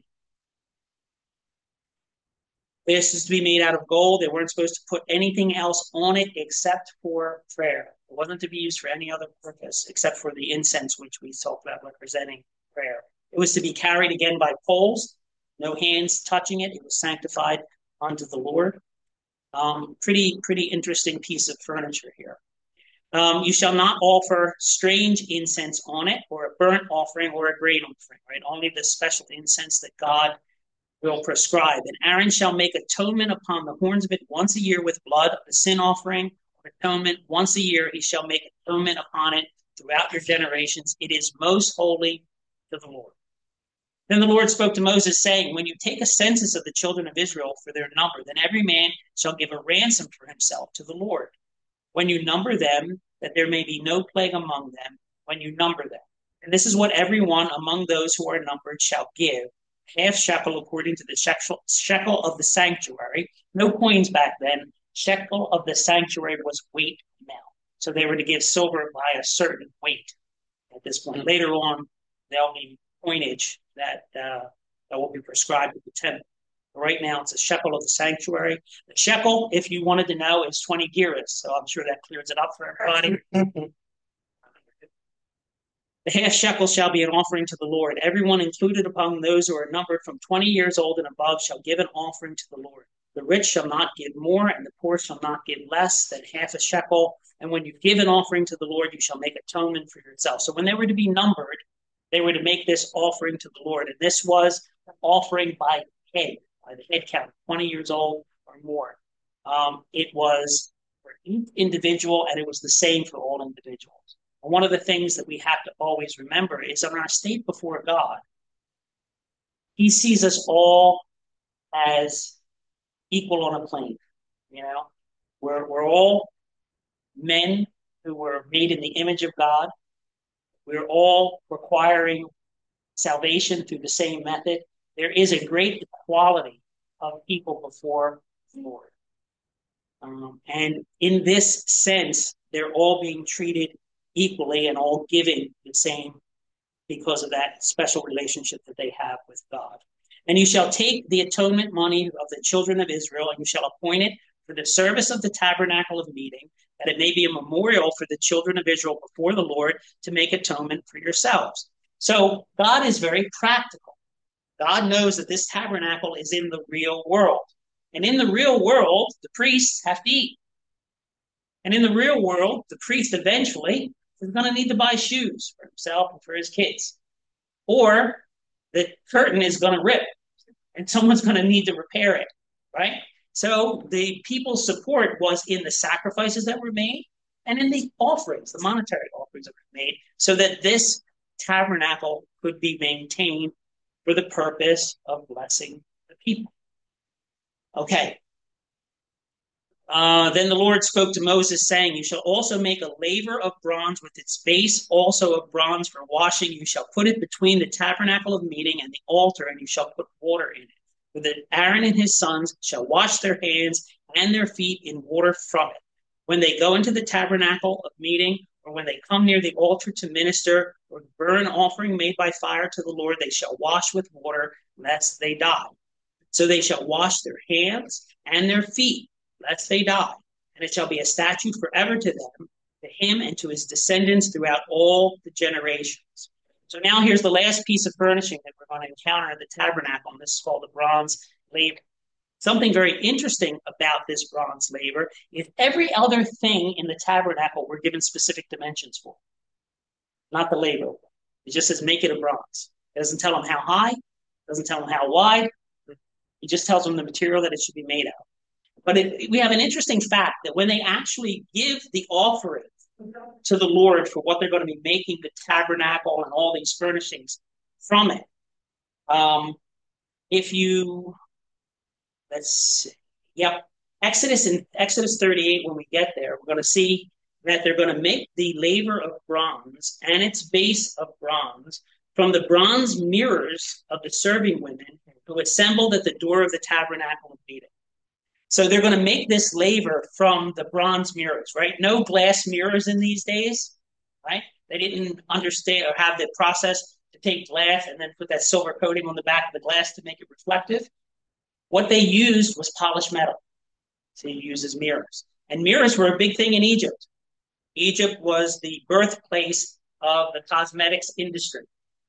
This is to be made out of gold. They weren't supposed to put anything else on it except for prayer. It wasn't to be used for any other purpose except for the incense, which we talked about representing prayer. It was to be carried again by poles, no hands touching it. It was sanctified unto the Lord. Pretty interesting piece of furniture here. You shall not offer strange incense on it, or a burnt offering, or a grain offering, right? Only the special incense that God will prescribe. And Aaron shall make atonement upon the horns of it once a year with blood of the sin offering, or atonement once a year. He shall make atonement upon it throughout your generations. It is most holy to the Lord. Then the Lord spoke to Moses, saying, when you take a census of the children of Israel for their number, then every man shall give a ransom for himself to the Lord. When you number them, that there may be no plague among them, when you number them. And this is what everyone among those who are numbered shall give, half shekel according to the shekel of the sanctuary. No coins back then. Shekel of the sanctuary was weight now. So they were to give silver by a certain weight at this point. Later on, there'll be coinage that will be prescribed at the temple. Right now, it's a shekel of the sanctuary. The shekel, if you wanted to know, is 20 gerahs. So I'm sure that clears it up for everybody. The half shekel shall be an offering to the Lord. Everyone included among those who are numbered from 20 years old and above shall give an offering to the Lord. The rich shall not give more, and the poor shall not give less than half a shekel. And when you give an offering to the Lord, you shall make atonement for yourself. So when they were to be numbered, they were to make this offering to the Lord. And this was an offering by head, by the head count, 20 years old or more. It was for each individual, and it was the same for all individuals. And one of the things that we have to always remember is in our state before God, he sees us all as equal on a plane. You know, we're all men who were made in the image of God. We're all requiring salvation through the same method. There is a great equality of people before the Lord. And in this sense, they're all being treated equally and all giving the same because of that special relationship that they have with God. And you shall take the atonement money of the children of Israel, and you shall appoint it for the service of the tabernacle of meeting, that it may be a memorial for the children of Israel before the Lord to make atonement for yourselves. So God is very practical. God knows that this tabernacle is in the real world. And in the real world, the priests have to eat. And in the real world, the priest eventually is going to need to buy shoes for himself and for his kids. Or the curtain is going to rip and someone's going to need to repair it, right? So the people's support was in the sacrifices that were made and in the offerings, the monetary offerings that were made, so that this tabernacle could be maintained for the purpose of blessing the people. Okay. Then the Lord spoke to Moses, saying, you shall also make a laver of bronze with its base also of bronze for washing. You shall put it between the tabernacle of meeting and the altar, and you shall put water in it. For that Aaron and his sons shall wash their hands and their feet in water from it. When they go into the tabernacle of meeting, or when they come near the altar to minister, or burn offering made by fire to the Lord, they shall wash with water, lest they die. So they shall wash their hands and their feet, lest they die. and it shall be a statute forever to them, to him and to his descendants throughout all the generations. So now here's the last piece of furnishing that we're going to encounter in the tabernacle, and this is called the bronze laver. Something very interesting about this bronze laver is every other thing in the tabernacle we're given specific dimensions for, not the laver. It just says make it of bronze. It doesn't tell them how high, it doesn't tell them how wide. It just tells them the material that it should be made of. But we have an interesting fact that when they actually give the offering to the Lord for what they're going to be making the tabernacle and all these furnishings from it, if you, let's see, yep, Exodus 38, when we get there, we're going to see that they're going to make the laver of bronze and its base of bronze from the bronze mirrors of the serving women who assembled at the door of the tabernacle of meeting. So they're going to make this laver from the bronze mirrors, right? No glass mirrors in these days, right? They didn't understand or have the process to take glass and then put that silver coating on the back of the glass to make it reflective. What they used was polished metal to use as mirrors. And mirrors were a big thing in Egypt. Egypt was the birthplace of the cosmetics industry.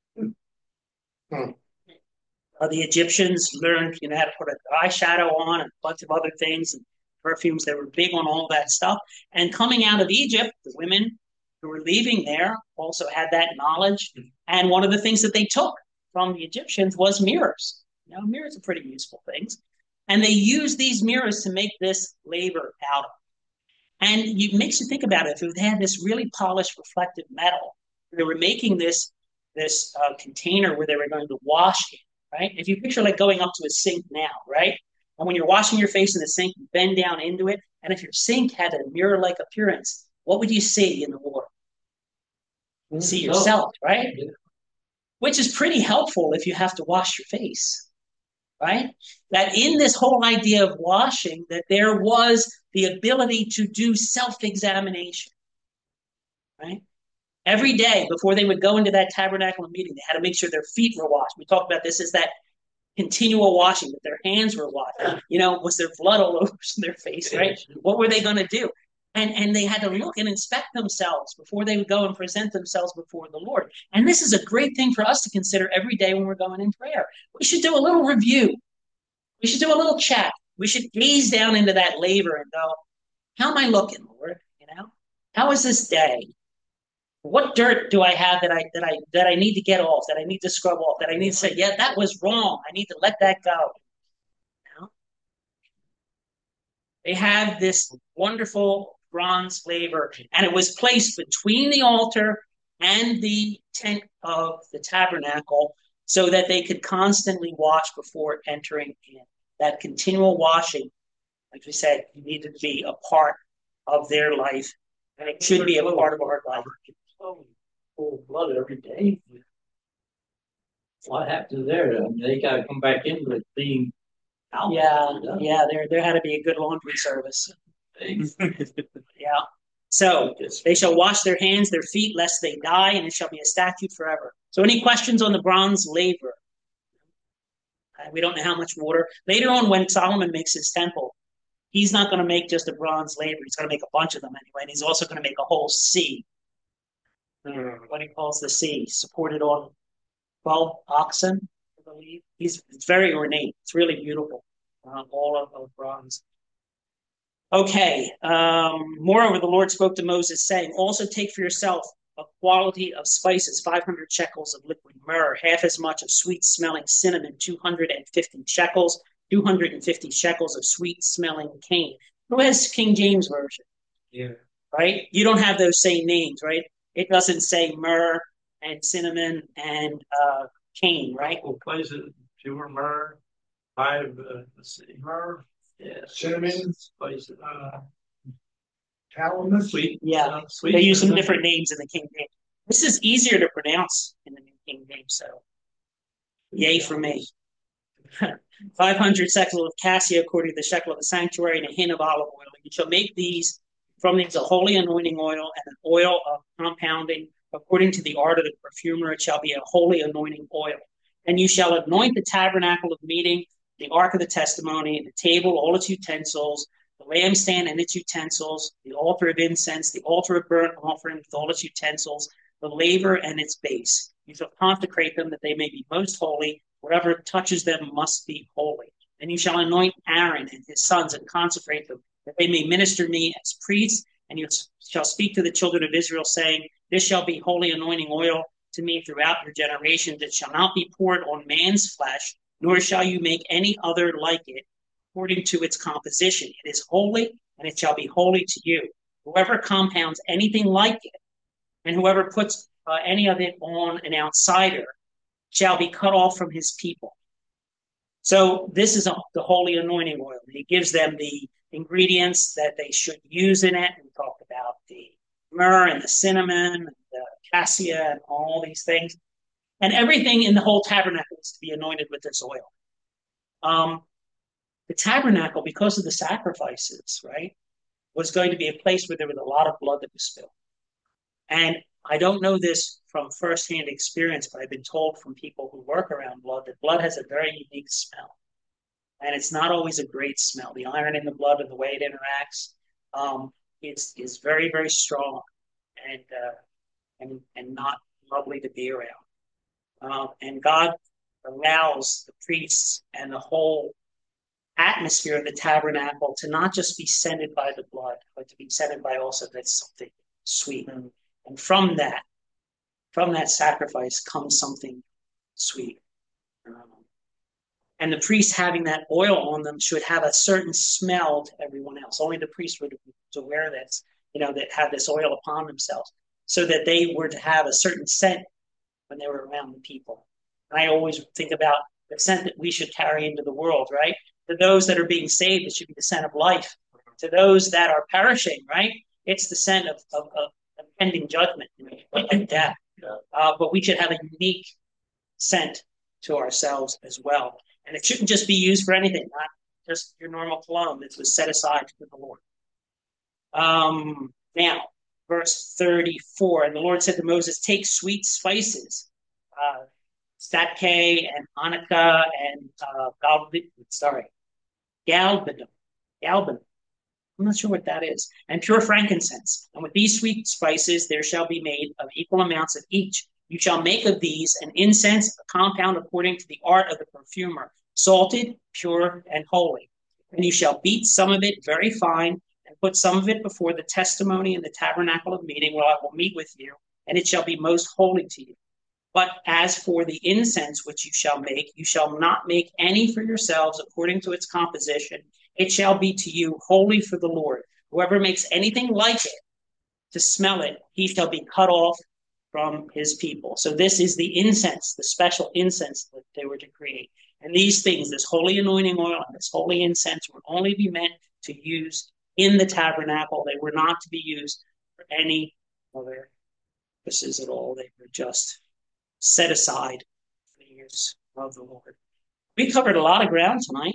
The Egyptians learned, how to put an eyeshadow on and a bunch of other things and perfumes. They were big on all that stuff. And coming out of Egypt, the women who were leaving there also had that knowledge. And one of the things that they took from the Egyptians was mirrors. Mirrors are pretty useful things. And they used these mirrors to make this laver out of. And it makes you think about it. If they had this really polished, reflective metal, they were making this container where they were going to wash it. Right? If you picture like going up to a sink now, right? And when you're washing your face in the sink, you bend down into it. And if your sink had a mirror-like appearance, what would you see in the water? You see yourself, right? Which is pretty helpful if you have to wash your face, right? That in this whole idea of washing, that there was the ability to do self-examination, right? Every day before they would go into that tabernacle meeting, they had to make sure their feet were washed. We talked about this as that continual washing, that their hands were washed. Was there blood all over their face, right? What were they going to do? And they had to look and inspect themselves before they would go and present themselves before the Lord. And this is a great thing for us to consider every day when we're going in prayer. We should do a little review. We should do a little check. We should gaze down into that laver and go, how am I looking, Lord? How is this day? What dirt do I have that I need to get off, that I need to scrub off, that I need to say, yeah, that was wrong. I need to let that go. They have this wonderful bronze laver, and it was placed between the altar and the tent of the tabernacle so that they could constantly wash before entering in. That continual washing, like we said, needed to be a part of their life, and it should be a part of our life. Full blood every day. What happens there? They got to come back into it clean out. Yeah. There had to be a good laundry service. Yeah. So they shall wash their hands, their feet, lest they die, and it shall be a statute forever. So, any questions on the bronze laver? We don't know how much water. Later on, when Solomon makes his temple, he's not going to make just a bronze laver. He's going to make a bunch of them anyway, and he's also going to make a whole sea. What he calls the sea, supported on 12 oxen, I believe. It's very ornate. It's really beautiful. All of bronze. Okay. Moreover, the Lord spoke to Moses, saying, also take for yourself a quality of spices, 500 shekels of liquid myrrh, half as much of sweet-smelling cinnamon, 250 shekels, 250 shekels of sweet-smelling cane. Who has King James Version? Yeah. Right? You don't have those same names, right? It doesn't say myrrh and cinnamon and cane, right? Well, places pure myrrh, 5 Myrrh, yeah, cinnamon, spices, calamus. sweet. Yeah, sweet they use some cinnamon. different names in the King James. This is easier to pronounce in the New King James, so yay for me. 500 shekels of cassia according to the shekel of the sanctuary, and a hin of olive oil. You shall make these from these a holy anointing oil and an oil of compounding according to the art of the perfumer. It shall be a holy anointing oil. And you shall anoint the tabernacle of meeting, the ark of the testimony, the table, all its utensils, the lampstand and its utensils, the altar of incense, the altar of burnt offering with all its utensils, the laver and its base. You shall consecrate them that they may be most holy. Whatever touches them must be holy. And you shall anoint Aaron and his sons and consecrate them, that they may minister me as priests. And you shall speak to the children of Israel, saying, this shall be holy anointing oil to me throughout your generations. It shall not be poured on man's flesh, nor shall you make any other like it, according to its composition. It is holy, and it shall be holy to you. Whoever compounds anything like it, and whoever puts any of it on an outsider, shall be cut off from his people. So this is the holy anointing oil. He gives them the ingredients that they should use in it. We talked about the myrrh and the cinnamon, and the cassia, and all these things. And everything in the whole tabernacle is to be anointed with this oil. The tabernacle, because of the sacrifices, right, was going to be a place where there was a lot of blood that was spilled. And I don't know this from firsthand experience, but I've been told from people who work around blood that blood has a very unique smell. And it's not always a great smell. The iron in the blood and the way it interacts is very, very strong and not lovely to be around. And God allows the priests and the whole atmosphere of the tabernacle to not just be scented by the blood, but to be scented by also that something sweet. And from that sacrifice comes something sweet. And the priests having that oil on them should have a certain smell to everyone else. Only the priest would wear this, that had this oil upon themselves, so that they were to have a certain scent when they were around the people. And I always think about the scent that we should carry into the world, right? To those that are being saved, it should be the scent of life. To those that are perishing, right? It's the scent of impending judgment, like death. But we should have a unique scent to ourselves as well. And it shouldn't just be used for anything, not just your normal cologne that was set aside for the Lord. Now, verse 34, and the Lord said to Moses, take sweet spices, statke and onycha and galbanum. I'm not sure what that is. And pure frankincense. And with these sweet spices there shall be made of equal amounts of each. You shall make of these an incense, a compound according to the art of the perfumer, salted, pure, and holy. And you shall beat some of it very fine, and put some of it before the testimony in the tabernacle of meeting, where I will meet with you, and it shall be most holy to you. But as for the incense which you shall not make any for yourselves according to its composition. It shall be to you holy for the Lord. Whoever makes anything like it to smell it, he shall be cut off from his people. So this is the incense, the special incense that they were to create. And these things, this holy anointing oil and this holy incense, would only be meant to use in the tabernacle. They were not to be used for any other purposes at all. They were just set aside for the use of the Lord. We covered a lot of ground tonight.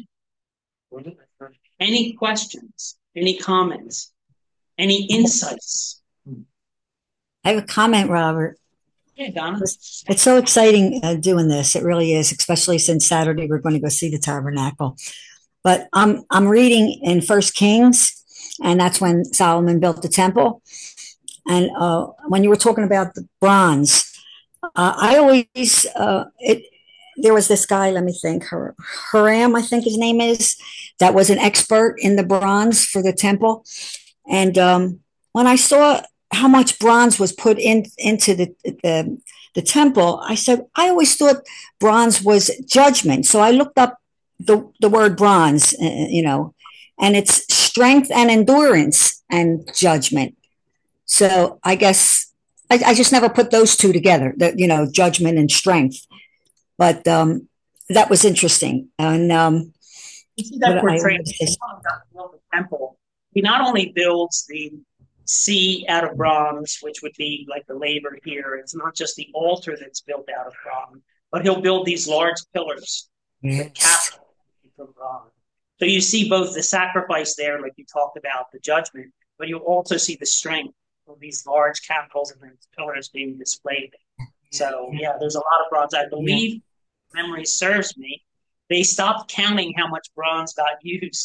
Any questions? Any comments? Any insights? I have a comment, Robert. Yeah, Donna. It's so exciting doing this. It really is, especially since Saturday we're going to go see the tabernacle. But I'm reading in First Kings, and that's when Solomon built the temple. And when you were talking about the bronze, I always there was this guy, let me think, Hiram, I think his name is, that was an expert in the bronze for the temple. And when I saw how much bronze was put into the temple, I said, I always thought bronze was judgment. So I looked up the word bronze, and it's strength and endurance and judgment. So I guess I just never put those two together, judgment and strength. But that was interesting. And you see that portrayed in the temple. He not only builds the sea out of bronze, which would be like the laver here. It's not just the altar that's built out of bronze, but he'll build these large pillars that capture from bronze. So you see both the sacrifice there, like you talked about, the judgment, but you also see the strength of these large capitals and these pillars being displayed. So yeah, there's a lot of bronze. I believe, memory serves me, they stopped counting how much bronze got used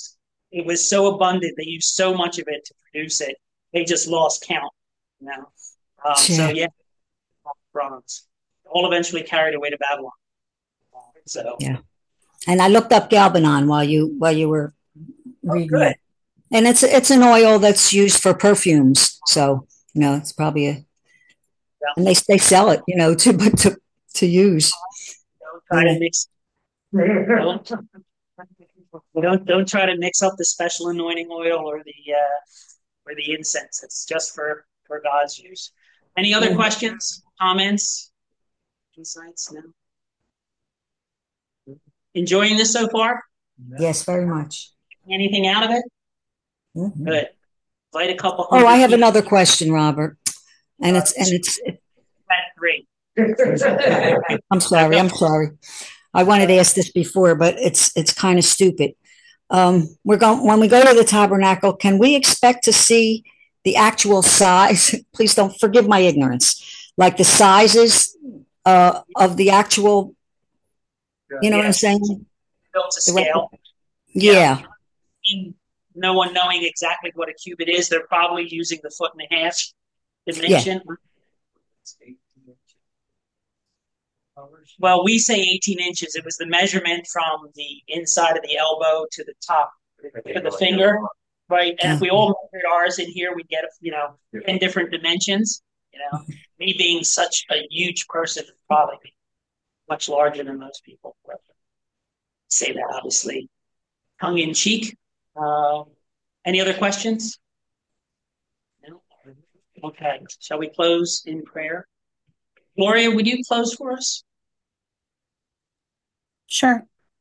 it was so abundant. They used so much of it to produce it. They just lost count. You know. So Yeah. yeah, bronze. All eventually carried away to Babylon. So Yeah. And I looked up galbanon while you were oh, reading good. it. And it's an oil that's used for perfumes. So, it's probably and Yeah. they sell it, to use. Don't try Yeah. to mix. Don't don't try to mix up the special anointing oil or the incense. It's just for God's use. Any other Mhm. questions, comments, insights? No. Enjoying this so far? Yes, very much. Anything out of it? Mhm. Good. Invite a couple Oh, I hundred have people another question, Robert. And to it's that three. I'm sorry. I'm sorry. I wanted to ask this before, but it's kind of stupid. We're going when we go to the tabernacle. Can we expect to see the actual size? Please don't forgive my ignorance. Like the sizes of the actual. You know what I'm Yes, saying? built to The scale. Yeah. yeah, And no one knowing exactly what a cubit is, they're probably using the foot and a half yeah, dimension. Well, we say 18 inches. It was the measurement from the inside of the elbow to the top of the finger, right? And if we all measured ours in here, we'd get, 10 different dimensions. Me being such a huge person, probably be much larger than most people. Say that obviously tongue in cheek. Any other questions? No? Okay. Shall we close in prayer? Gloria, would you close for us? Sure.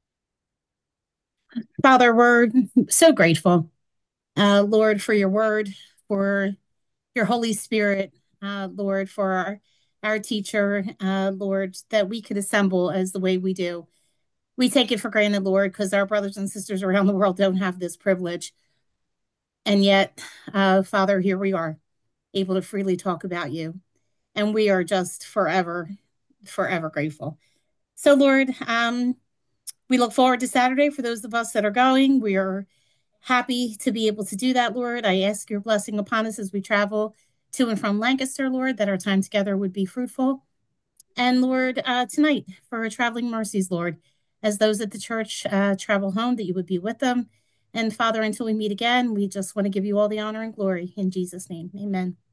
Father, we're so grateful, Lord, for your word, for your Holy Spirit, Lord, for our teacher, Lord, that we could assemble as the way we do. We take it for granted, Lord, because our brothers and sisters around the world don't have this privilege. And yet, Father, here we are, able to freely talk about you. And we are just forever, forever grateful. So, Lord, we look forward to Saturday for those of us that are going. We are happy to be able to do that, Lord. I ask your blessing upon us as we travel to and from Lancaster, Lord, that our time together would be fruitful. And Lord, tonight for our traveling mercies, Lord, as those at the church travel home, that you would be with them. And Father, until we meet again, we just want to give you all the honor and glory in Jesus' name. Amen.